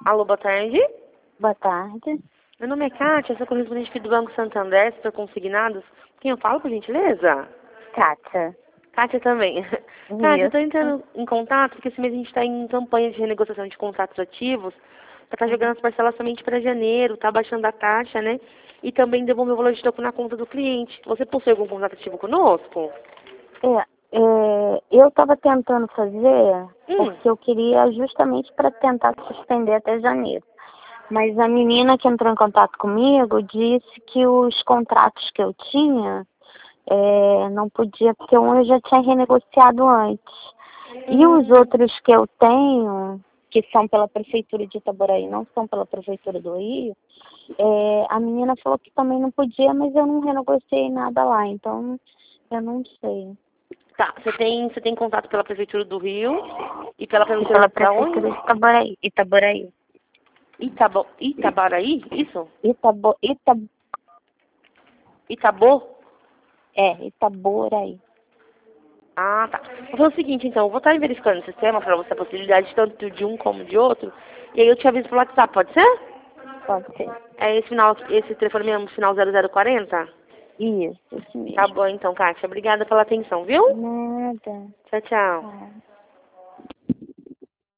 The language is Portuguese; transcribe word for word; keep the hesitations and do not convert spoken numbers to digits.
Alô, boa tarde. Boa tarde. Meu nome é Kátia, sou correspondente aqui do Banco Santander, setor consignados. Quem eu falo, por gentileza? Kátia. Kátia também. Kátia, eu estou entrando em contato porque esse mês a gente está em campanha de renegociação de contratos ativos para estar jogando as parcelas somente para janeiro, tá baixando a taxa, né? E também devolver o valor de troco na conta do cliente. Você possui algum contrato ativo conosco? É, é, eu estava tentando fazer Hum. porque eu queria justamente para tentar suspender até janeiro. Mas a menina que entrou em contato comigo disse que os contratos que eu tinha é, não podia, porque um eu já tinha renegociado antes. E Hum. os outros que eu tenho, que são pela Prefeitura de Itaboraí, não são pela Prefeitura do Rio, é, a menina falou que também não podia, mas eu não renegociei nada lá, então eu não sei. Tá, você tem, você tem contato pela Prefeitura do Rio e pela E Prefeitura pela da Prefeitura onde? de Itaboraí. Itaboraí. Itabo, Itabaraí? Isso? Itabo, Itab, Itabô? é, Itaboraí. Ah, tá. Vou fazer o seguinte, então. Eu vou estar verificando o sistema para você a possibilidade tanto de um como de outro. E aí eu te aviso pelo WhatsApp, pode ser? Pode ser. É esse final, esse telefone mesmo, final zero zero quarenta? Isso, isso Tá mesmo. bom, então, Kátia. Obrigada pela atenção, viu? Nada. Tchau, tchau. Tá.